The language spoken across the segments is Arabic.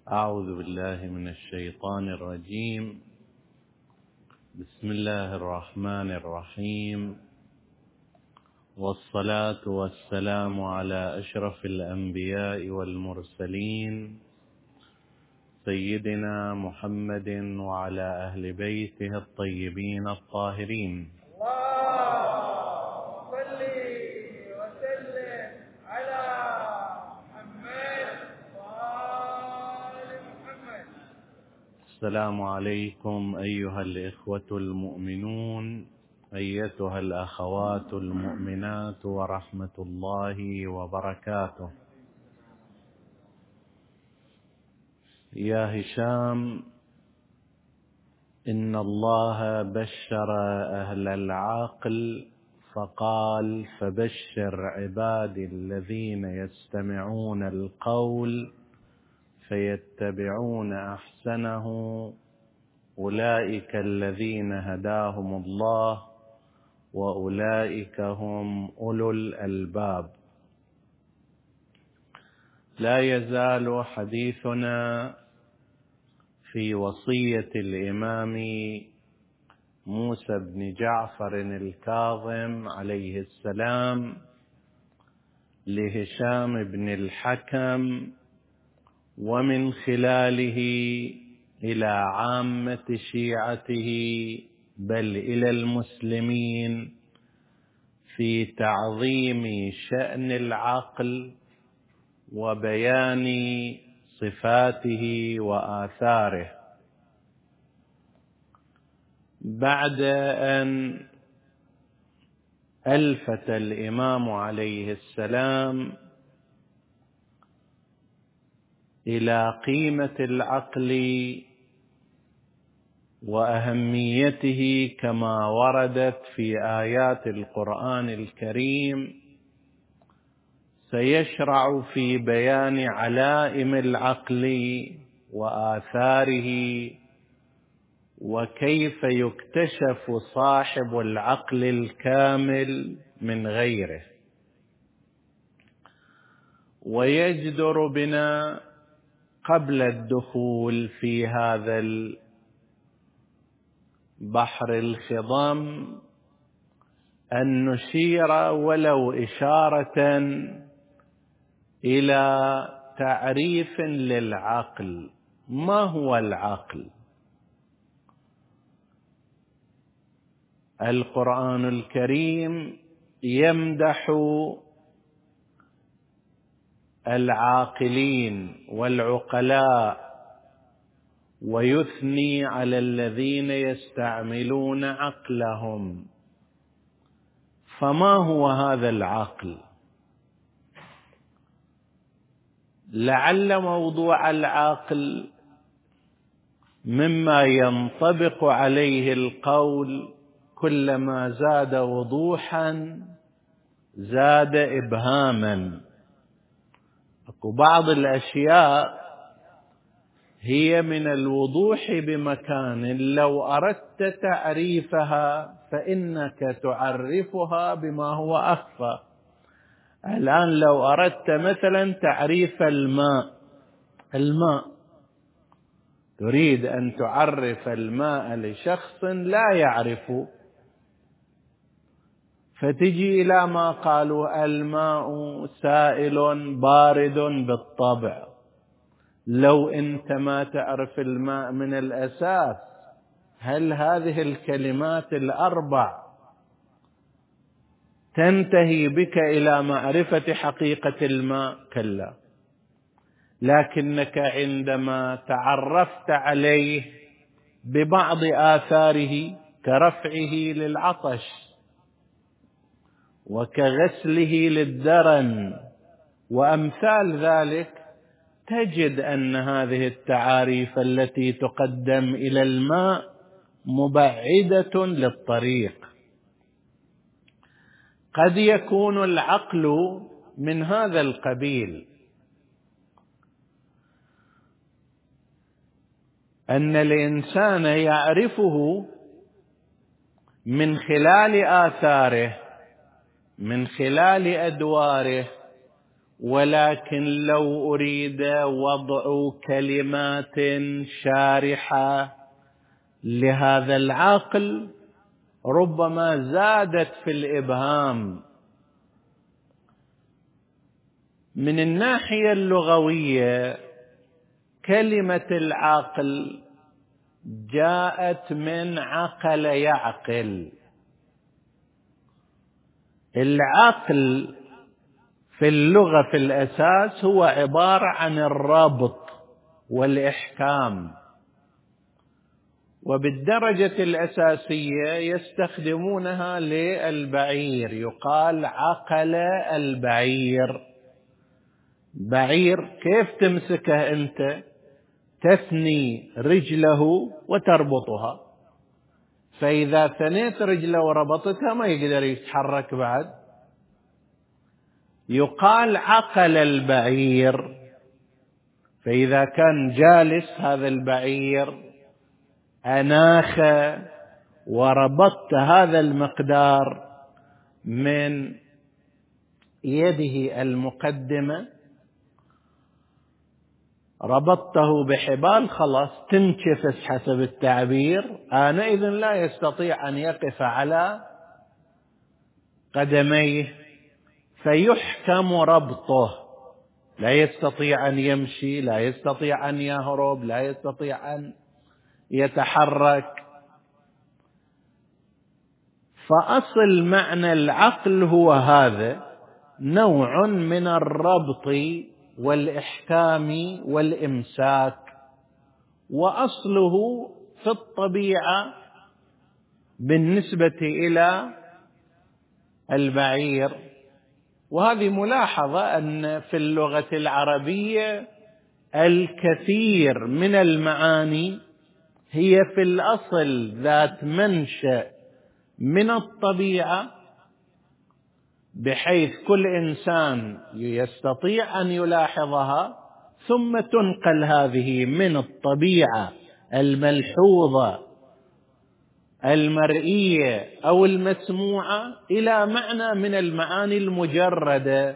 أعوذ بالله من الشيطان الرجيم. بسم الله الرحمن الرحيم، والصلاة والسلام على أشرف الأنبياء والمرسلين سيدنا محمد وعلى أهل بيته الطيبين الطاهرين. اللهم صل وسلم على محمد وآل محمد. السلام عليكم أيها الإخوة المؤمنون، أيتها الأخوات المؤمنات، ورحمة الله وبركاته. يا هشام، إن الله بشر أهل العقل فقال: فبشر عبادي الذين يستمعون القول فيتبعون أحسنه أولئك الذين هداهم الله وأولئك هم أولو الألباب. لا يزال حديثنا في وصية الإمام موسى بن جعفر الكاظم عليه السلام لهشام بن الحكم، ومن خلاله إلى عامة شيعته بل إلى المسلمين، في تعظيم شأن العقل وبيان صفاته وآثاره. بعد أن ألفت الإمام عليه السلام إلى قيمة العقل وأهميته كما وردت في آيات القرآن الكريم، سيشرع في بيان علائم العقل وآثاره، وكيف يكتشف صاحب العقل الكامل من غيره. ويجدر بنا قبل الدخول في هذا البحر الخضم أن نشير ولو إشارة إلى تعريف للعقل. ما هو العقل؟ القرآن الكريم يمدح العاقلين والعقلاء ويثني على الذين يستعملون عقلهم. فما هو هذا العقل؟ لعل موضوع العقل مما ينطبق عليه القول كلما زاد وضوحا زاد إبهاما. بعض الأشياء هي من الوضوح بمكان لو أردت تعريفها فإنك تعرفها بما هو أخفى. الآن لو أردت مثلا تعريف الماء تريد أن تعرف الماء لشخص لا يعرفه، فتجي إلى ما قالوا الماء سائل بارد بالطبع. لو أنت ما تعرف الماء من الأساس، هل هذه الكلمات الأربع تنتهي بك إلى معرفة حقيقة الماء؟ كلا. لكنك عندما تعرفت عليه ببعض آثاره كرفعه للعطش وكغسله للدرن وأمثال ذلك، تجد أن هذه التعاريف التي تقدم إلى الماء مبعدة للطريق. قد يكون العقل من هذا القبيل، أن الإنسان يعرفه من خلال آثاره، من خلال أدواره، ولكن لو أريد وضع كلمات شارحة لهذا العقل ربما زادت في الإبهام. من الناحية اللغوية كلمة العقل جاءت من عقل يعقل. العقل في اللغة في الأساس هو عبارة عن الربط والإحكام، وبالدرجة الأساسية يستخدمونها للبعير، يقال عقل البعير. بعير كيف تمسكه أنت؟ تثني رجله وتربطها، فإذا ثنيت رجله وربطتها ما يقدر يتحرك بعد. يقال عقل البعير، فإذا كان جالس هذا البعير أناخ وربطت هذا المقدار من يده المقدمة، ربطته بحبال، خلاص تنكفس حسب التعبير، آنئذ لا يستطيع أن يقف على قدميه فيحكم ربطه، لا يستطيع أن يمشي، لا يستطيع أن يهرب، لا يستطيع أن يتحرك. فأصل معنى العقل هو هذا، نوع من الربط والإحكام والإمساك، وأصله في الطبيعة بالنسبة إلى البعير. وهذه ملاحظة أن في اللغة العربية الكثير من المعاني هي في الأصل ذات منشأ من الطبيعة، بحيث كل إنسان يستطيع أن يلاحظها، ثم تنقل هذه من الطبيعة الملحوظة المرئية أو المسموعة إلى معنى من المعاني المجردة،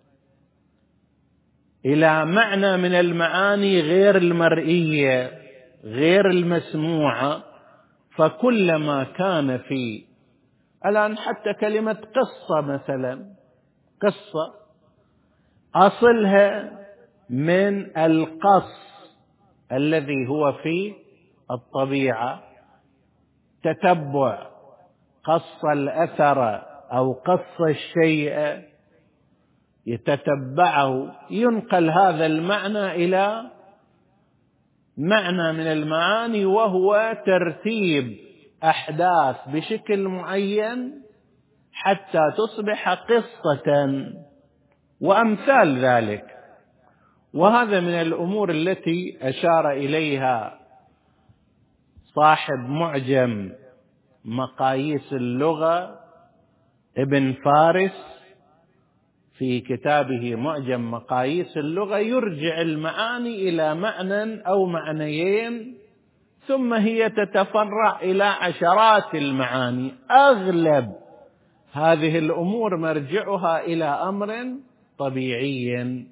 إلى معنى من المعاني غير المرئية غير المسموعة. فكلما كان في الآن حتى كلمة قصة مثلا، قصة أصلها من القص الذي هو في الطبيعة، تتبع، قص الأثر أو قص الشيء يتتبعه، ينقل هذا المعنى إلى معنى من المعاني، وهو ترتيب أحداث بشكل معين حتى تصبح قصة وأمثال ذلك. وهذا من الأمور التي أشار إليها صاحب معجم مقاييس اللغة ابن فارس في كتابه معجم مقاييس اللغة، يرجع المعاني إلى معنى أو معنيين، ثم هي تتفرع إلى عشرات المعاني. أغلب هذه الأمور مرجعها إلى أمر طبيعي.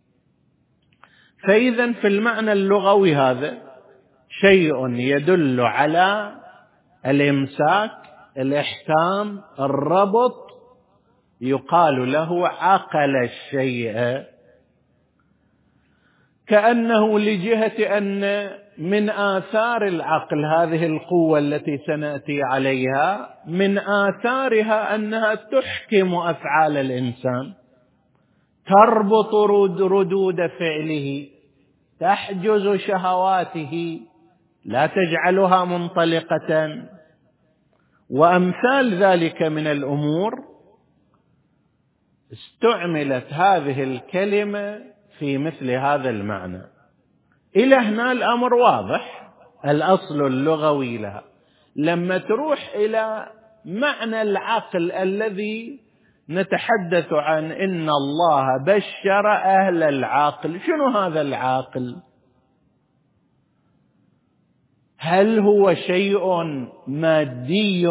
فإذا في المعنى اللغوي هذا شيء يدل على الإمساك، الإحكام، الربط، يقال له عقل الشيء. كأنه لجهة أن من آثار العقل هذه القوة التي سنأتي عليها، من آثارها أنها تحكم أفعال الإنسان، تربط ردود فعله، تحجز شهواته، لا تجعلها منطلقة، وأمثال ذلك من الأمور. استعملت هذه الكلمة في مثل هذا المعنى. إلى هنا الأمر واضح، الأصل اللغوي لها. لما تروح إلى معنى العقل الذي نتحدث عن إن الله بشر أهل العقل، شنو هذا العقل؟ هل هو شيء مادي؟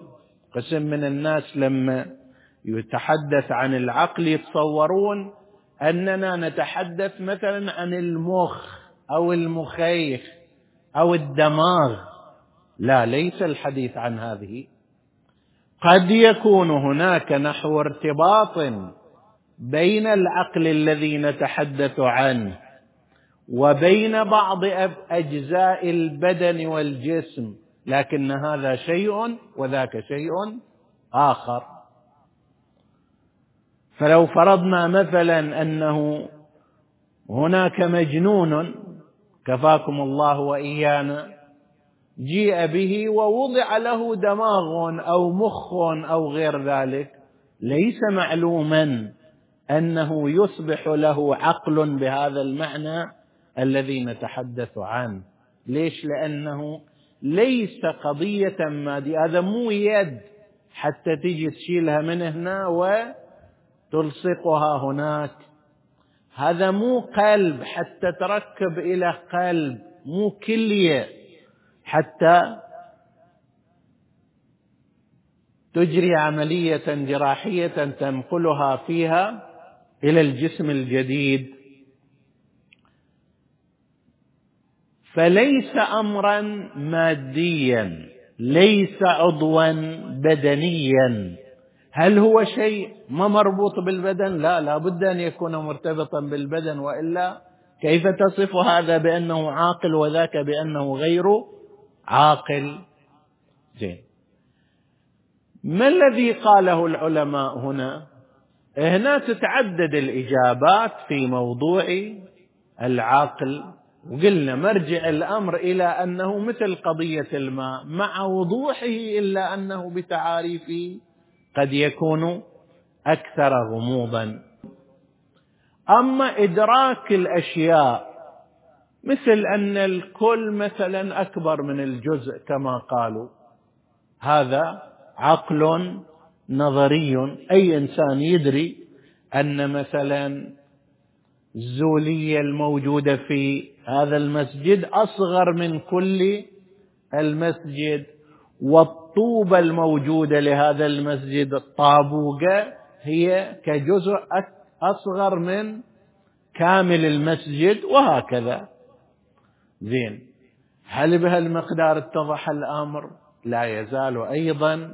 قسم من الناس لما يتحدث عن العقل يتصورون أننا نتحدث مثلا عن المخ أو المخيخ أو الدماغ، لا، ليس الحديث عن هذه. قد يكون هناك نحو ارتباط بين العقل الذي نتحدث عنه وبين بعض أجزاء البدن والجسم، لكن هذا شيء وذاك شيء آخر. فلو فرضنا مثلا أنه هناك مجنون كفاكم الله وإيانا، جيء به ووضع له دماغ أو مخ أو غير ذلك، ليس معلوما أنه يصبح له عقل بهذا المعنى الذي نتحدث عنه. ليش؟ لأنه ليس قضية مادية. هذا مو يد حتى تجي تشيلها من هنا وتلصقها هناك، هذا مو قلب حتى تركب إلى قلب، مو كلية حتى تجري عملية جراحية تنقلها فيها إلى الجسم الجديد. فليس أمرا ماديا، ليس عضوا بدنيا. هل هو شيء ما مربوط بالبدن؟ لا، لا بد أن يكون مرتبطا بالبدن، وإلا كيف تصف هذا بأنه عاقل وذاك بأنه غير عاقل؟ زين، ما الذي قاله العلماء هنا؟ هنا تتعدد الإجابات في موضوع العقل، وقلنا مرجع الأمر إلى أنه مثل قضية الماء مع وضوحه، إلا أنه بتعاريفه قد يكون أكثر غموضا. أما إدراك الأشياء مثل أن الكل مثلا أكبر من الجزء كما قالوا، هذا عقل نظري. أي إنسان يدري أن مثلا الزولية الموجودة في هذا المسجد أصغر من كل المسجد، والطوبة الموجودة لهذا المسجد الطابوقة هي كجزء أصغر من كامل المسجد، وهكذا. زين، هل بهالمقدار اتضح الأمر؟ لا يزال أيضا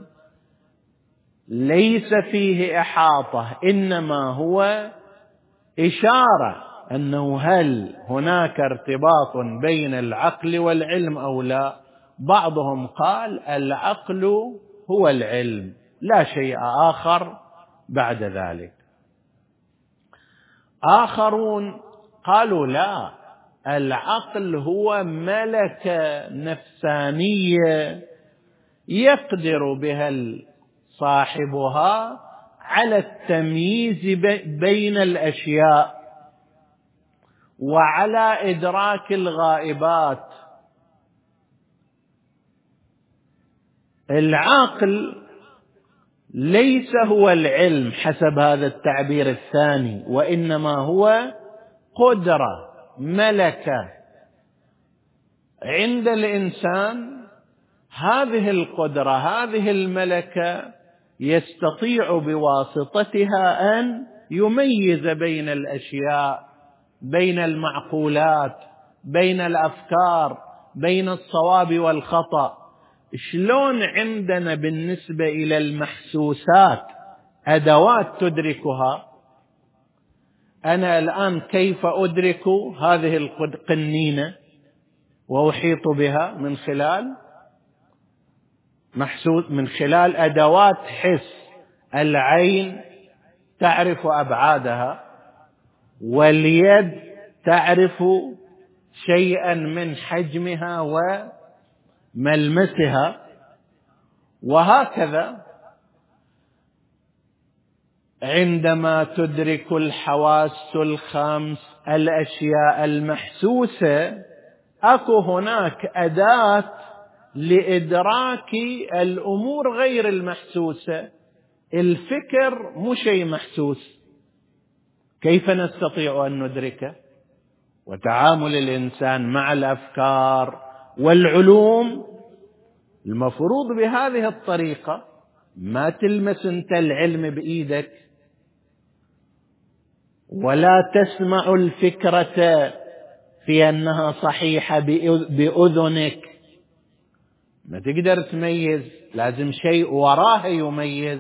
ليس فيه إحاطة، إنما هو إشارة أنه هل هناك ارتباط بين العقل والعلم أو لا. بعضهم قال العقل هو العلم، لا شيء آخر بعد ذلك. آخرون قالوا لا، العقل هو ملكة نفسانية يقدر بها صاحبها على التمييز بين الأشياء وعلى إدراك الغائبات. العقل ليس هو العلم حسب هذا التعبير الثاني، وإنما هو قدرة، ملكة عند الإنسان. هذه القدرة، هذه الملكة يستطيع بواسطتها أن يميز بين الأشياء، بين المعقولات، بين الأفكار، بين الصواب والخطأ. شلون عندنا بالنسبة إلى المحسوسات أدوات تدركها؟ أنا الآن كيف أدرك هذه القنينة وأحيط بها؟ من خلال أدوات حس. العين تعرف أبعادها، واليد تعرف شيئا من حجمها وملمسها، وهكذا. عندما تدرك الحواس الخمس الأشياء المحسوسة، أكو هناك أداة لإدراك الأمور غير المحسوسة. الفكر مو شيء محسوس، كيف نستطيع أن ندركه؟ وتعامل الإنسان مع الأفكار والعلوم المفروض بهذه الطريقة. ما تلمس أنت العلم بإيدك، ولا تسمع الفكرة في أنها صحيحة بأذنك، ما تقدر تميز، لازم شيء وراها يميز.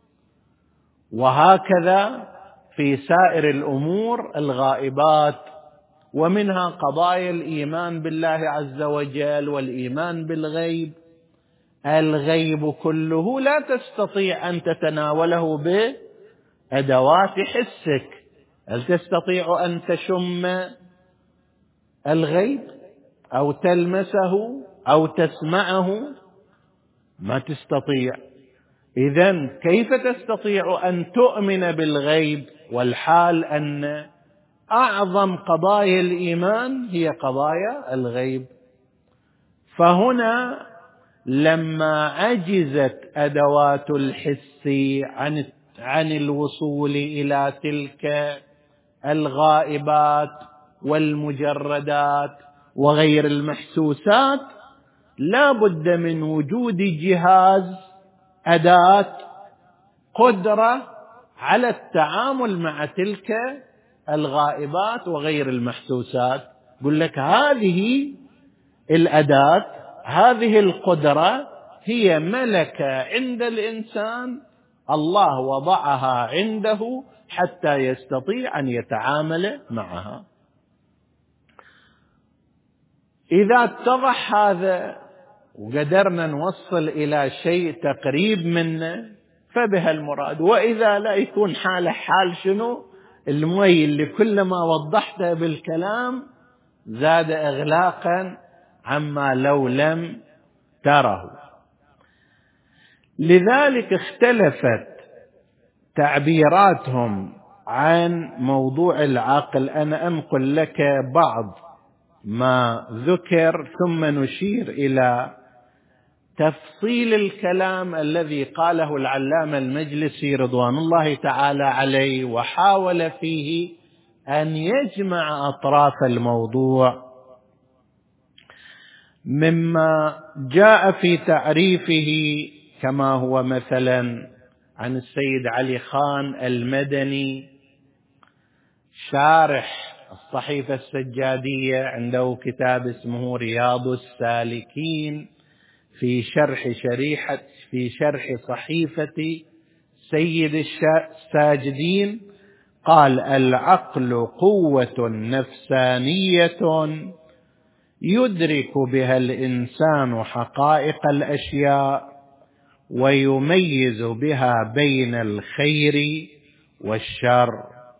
وهكذا في سائر الأمور الغائبات، ومنها قضايا الإيمان بالله عز وجل والإيمان بالغيب. الغيب كله لا تستطيع أن تتناوله بأدوات حسك. هل تستطيع أن تشم الغيب أو تلمسه أو تسمعه؟ ما تستطيع. إذن كيف تستطيع أن تؤمن بالغيب والحال أن أعظم قضايا الإيمان هي قضايا الغيب؟ فهنا لما عجزت أدوات الحس عن الوصول إلى تلك الغائبات والمجردات وغير المحسوسات، لا بد من وجود جهاز، أداة، قدرة على التعامل مع تلك الغائبات وغير المحسوسات. يقول لك هذه الأداة، هذه القدرة هي ملكة عند الإنسان، الله وضعها عنده حتى يستطيع أن يتعامل معها. إذا اتضح هذا وقدرنا نوصل إلى شيء تقريب منه فبها المراد. وإذا لا، يكون حال شنو؟ المي اللي كلما وضحته بالكلام زاد إغلاقا عما لو لم تره. لذلك اختلفت تعبيراتهم عن موضوع العقل. أنا أنقل لك بعض ما ذكر ثم نشير إلى تفصيل الكلام الذي قاله العلامة المجلسي رضوان الله تعالى عليه، وحاول فيه أن يجمع أطراف الموضوع. مما جاء في تعريفه كما هو مثلا عن السيد علي خان المدني شارح الصحيفة السجادية، عنده كتاب اسمه رياض السالكين في شرح صحيفة سيد الساجدين، قال: العقل قوة نفسانية يدرك بها الإنسان حقائق الأشياء ويميز بها بين الخير والشر.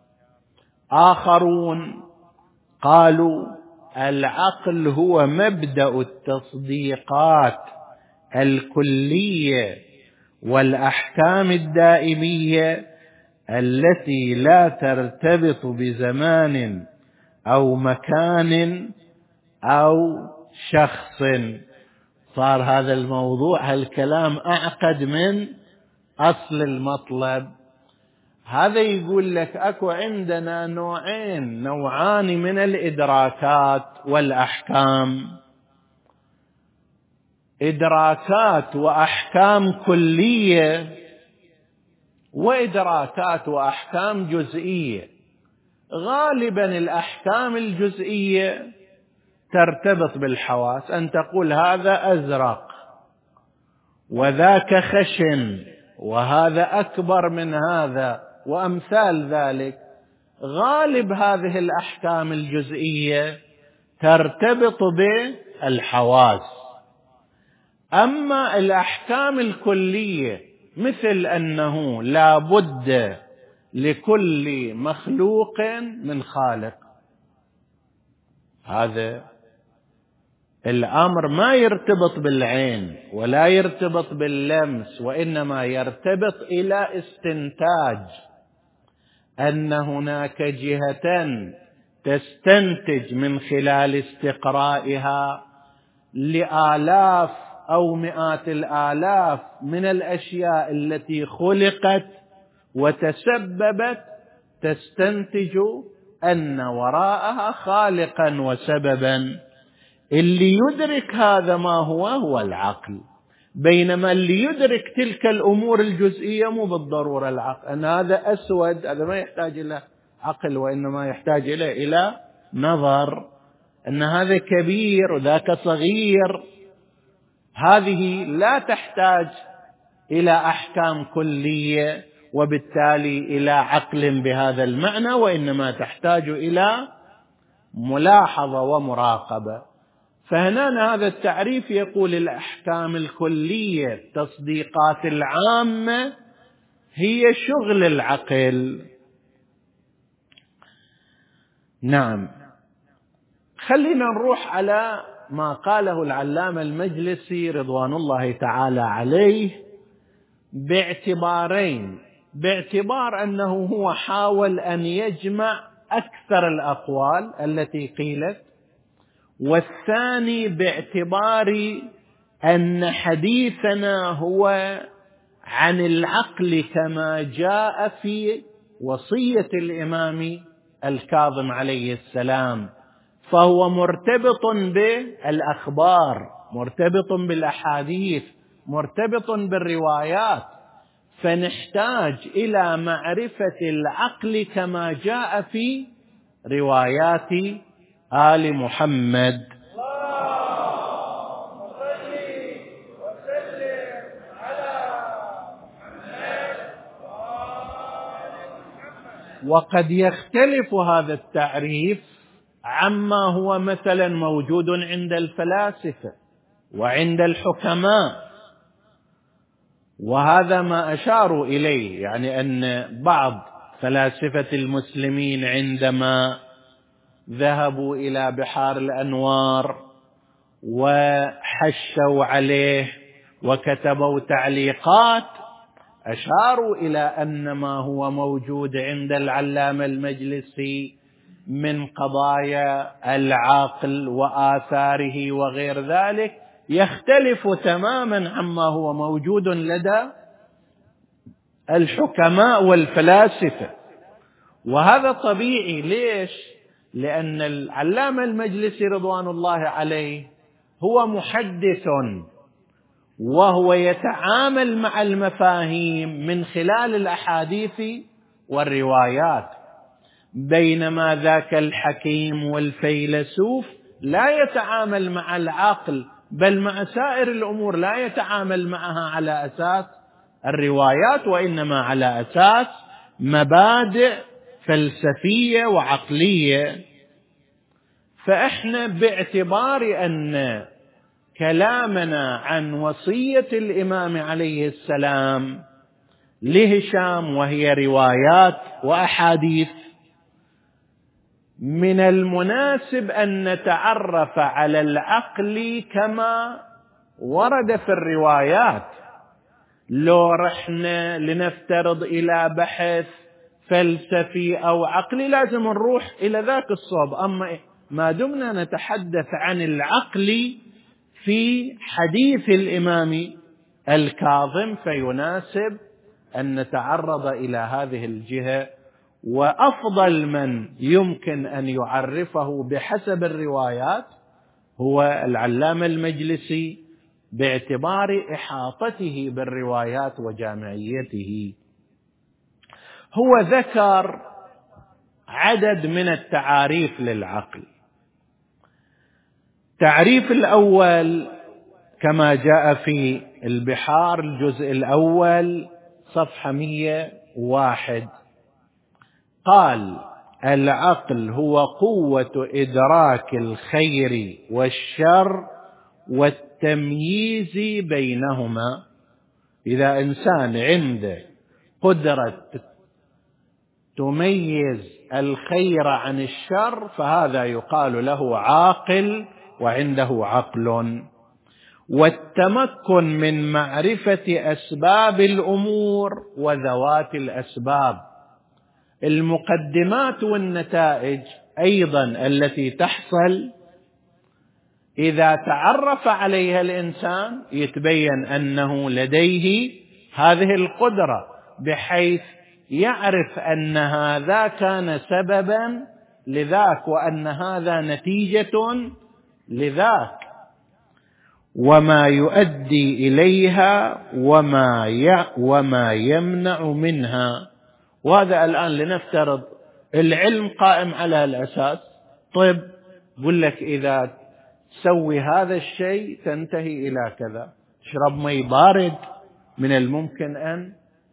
آخرون قالوا: العقل هو مبدأ التصديقات الكلية والأحكام الدائمية التي لا ترتبط بزمان أو مكان أو شخص. صار هذا الموضوع، هالكلام أعقد من أصل المطلب. هذا يقول لك أكو عندنا نوعان من الإدراكات والأحكام: إدراكات وأحكام كلية وإدراكات وأحكام جزئية. غالبا الأحكام الجزئية ترتبط بالحواس، أن تقول هذا أزرق وذاك خشن وهذا أكبر من هذا وأمثال ذلك. غالب هذه الأحكام الجزئية ترتبط بالحواس. أما الأحكام الكلية مثل أنه لا بد لكل مخلوق من خالق، هذا الأمر ما يرتبط بالعين ولا يرتبط باللمس، وإنما يرتبط إلى استنتاج أن هناك جهة تستنتج من خلال استقرائها لآلاف أو مئات الآلاف من الأشياء التي خلقت وتسببت، تستنتج أن وراءها خالقا وسببا. اللي يدرك هذا ما هو العقل، بينما اللي يدرك تلك الأمور الجزئية مو بالضرورة العقل. أن هذا أسود، هذا ما يحتاج إلى عقل وإنما يحتاج إلى نظر، أن هذا كبير وذاك صغير، هذه لا تحتاج إلى أحكام كلية وبالتالي إلى عقل بهذا المعنى، وإنما تحتاج إلى ملاحظة ومراقبة. فهنا هذا التعريف يقول الأحكام الكلية التصديقات العامة هي شغل العقل. نعم، خلينا نروح على ما قاله العلامة المجلسي رضوان الله تعالى عليه باعتبارين: باعتبار أنه هو حاول أن يجمع أكثر الأقوال التي قيلت، والثاني باعتبار أن حديثنا هو عن العقل كما جاء في وصية الإمام الكاظم عليه السلام، فهو مرتبط بالأخبار، مرتبط بالأحاديث، مرتبط بالروايات، فنحتاج إلى معرفة العقل كما جاء في روايات آل محمد. وقد يختلف هذا التعريف عما هو مثلا موجود عند الفلاسفة وعند الحكماء، وهذا ما أشاروا إليه، يعني أن بعض فلاسفة المسلمين عندما ذهبوا إلى بحار الأنوار وحشوا عليه وكتبوا تعليقات أشاروا إلى أن ما هو موجود عند العلامة المجلسي من قضايا العقل وآثاره وغير ذلك يختلف تماما عما هو موجود لدى الحكماء والفلاسفة. وهذا طبيعي. ليش؟ لأن العلامة المجلسي رضوان الله عليه هو محدث، وهو يتعامل مع المفاهيم من خلال الأحاديث والروايات، بينما ذاك الحكيم والفيلسوف لا يتعامل مع العقل، بل مع سائر الأمور لا يتعامل معها على أساس الروايات، وإنما على أساس مبادئ فلسفية وعقلية. فإحنا باعتبار أن كلامنا عن وصية الإمام عليه السلام لهشام وهي روايات وأحاديث، من المناسب أن نتعرف على العقل كما ورد في الروايات. لو رحنا لنفترض إلى بحث فلسفي أو عقلي لازم نروح إلى ذاك الصوب، أما ما دمنا نتحدث عن العقل في حديث الإمام الكاظم فيناسب أن نتعرض إلى هذه الجهة. وأفضل من يمكن أن يعرفه بحسب الروايات هو العلامة المجلسي باعتبار إحاطته بالروايات وجامعيته. هو ذكر عدد من التعاريف للعقل. التعريف الأول كما جاء في البحار الجزء الأول صفحة 101، قال: العقل هو قوة إدراك الخير والشر والتمييز بينهما. إذا إنسان عنده قدرة تميز الخير عن الشر فهذا يقال له عاقل وعنده عقل. والتمكن من معرفة أسباب الأمور وذوات الأسباب، المقدمات والنتائج أيضا التي تحصل إذا تعرف عليها الإنسان يتبين أنه لديه هذه القدرة، بحيث يعرف أن هذا كان سببا لذاك وأن هذا نتيجة لذاك، وما يؤدي إليها وما يمنع منها. وهذا الآن لنفترض العلم قائم على الأساس. طب يقول لك إذا تسوي هذا الشيء تنتهي إلى كذا. تشرب مي بارد من الممكن أن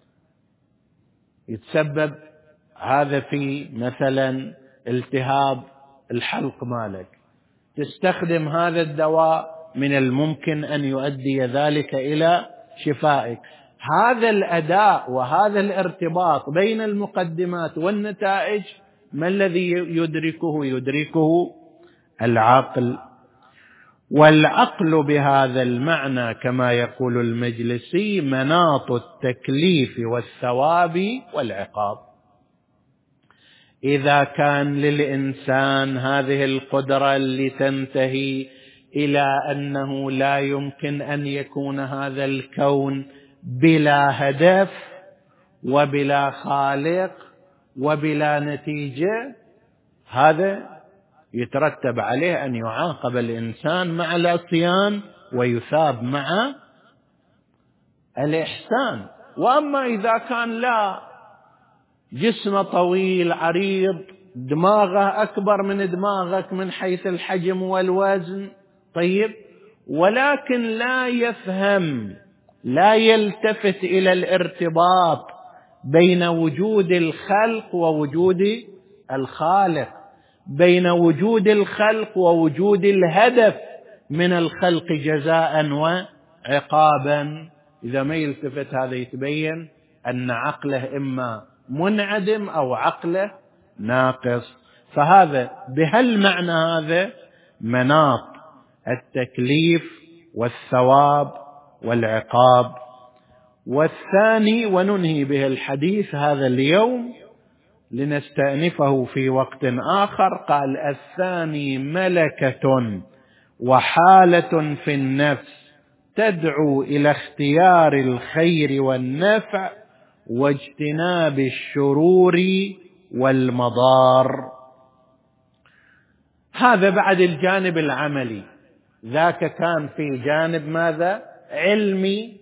يتسبب هذا في مثلا التهاب الحلق مالك. تستخدم هذا الدواء من الممكن أن يؤدي ذلك إلى شفائك. هذا الأداء وهذا الارتباط بين المقدمات والنتائج ما الذي يدركه العقل. والعقل بهذا المعنى كما يقول المجلسي مناط التكليف والثواب والعقاب. إذا كان للإنسان هذه القدرة اللي تنتهي إلى أنه لا يمكن أن يكون هذا الكون بلا هدف وبلا خالق وبلا نتيجة، هذا يترتب عليه أن يعاقب الإنسان مع العصيان ويثاب مع الإحسان. وأما إذا كان لا، جسمه طويل عريض، دماغه أكبر من دماغك من حيث الحجم والوزن، طيب، ولكن لا يفهم، لا يلتفت إلى الارتباط بين وجود الخلق ووجود الخالق، بين وجود الخلق ووجود الهدف من الخلق جزاء وعقابا. إذا ما يلتفت هذا يتبين أن عقله إما منعدم أو عقله ناقص. فهذا بهالمعنى هذا مناط التكليف والثواب والعقاب. والثاني، وننهي به الحديث هذا اليوم لنستأنفه في وقت آخر، قال الثاني ملكة وحالة في النفس تدعو إلى اختيار الخير والنفع واجتناب الشرور والمضار. هذا بعد الجانب العملي، ذاك كان في جانب ماذا؟ علمي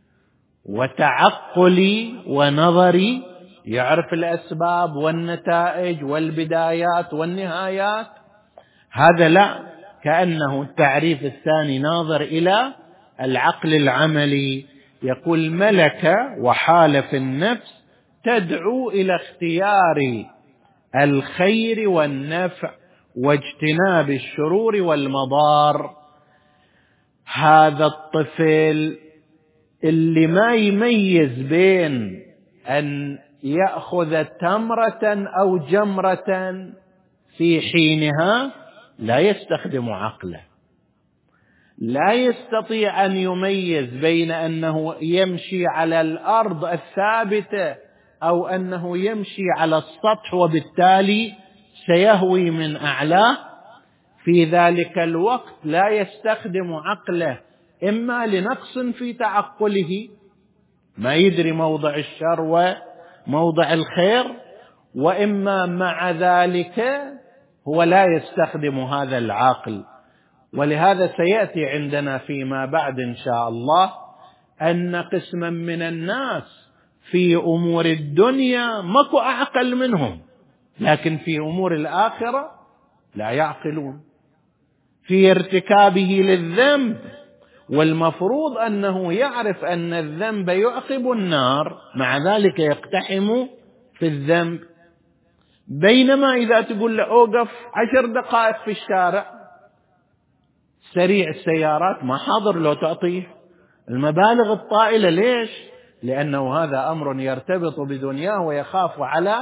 وتعقلي ونظري، يعرف الأسباب والنتائج والبدايات والنهايات. هذا لا، كأنه التعريف الثاني ناظر إلى العقل العملي، يقول ملكة وحالة في النفس تدعو إلى اختيار الخير والنفع واجتناب الشرور والمضار. هذا الطفل اللي ما يميز بين أن يأخذ تمرة أو جمرة في حينها لا يستخدم عقله، لا يستطيع أن يميز بين أنه يمشي على الأرض الثابتة أو أنه يمشي على السطح وبالتالي سيهوي من أعلاه. في ذلك الوقت لا يستخدم عقله، إما لنقص في تعقله، ما يدري موضع الشر وموضع الخير، وإما مع ذلك هو لا يستخدم هذا العقل. ولهذا سيأتي عندنا فيما بعد إن شاء الله أن قسما من الناس في أمور الدنيا ماكو أعقل منهم، لكن في أمور الآخرة لا يعقلون، في ارتكابه للذنب والمفروض أنه يعرف أن الذنب يعقب النار، مع ذلك يقتحم في الذنب. بينما إذا تقول له أوقف 10 دقائق في الشارع، سريع السيارات ما حاضر لو تعطيه المبالغ الطائلة. ليش؟ لأنه هذا أمر يرتبط بدنياه ويخاف على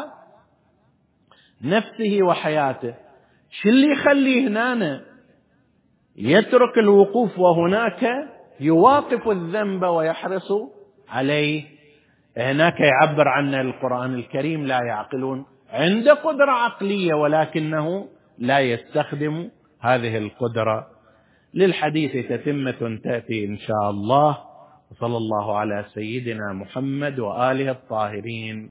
نفسه وحياته. شو اللي يخليه هنا يترك الوقوف وهناك يواقف الذنب ويحرص عليه؟ هناك يعبر عن القرآن الكريم لا يعقلون، عنده قدرة عقلية ولكنه لا يستخدم هذه القدرة. للحديث تتمة تأتي إن شاء الله، وصلى الله على سيدنا محمد وآله الطاهرين.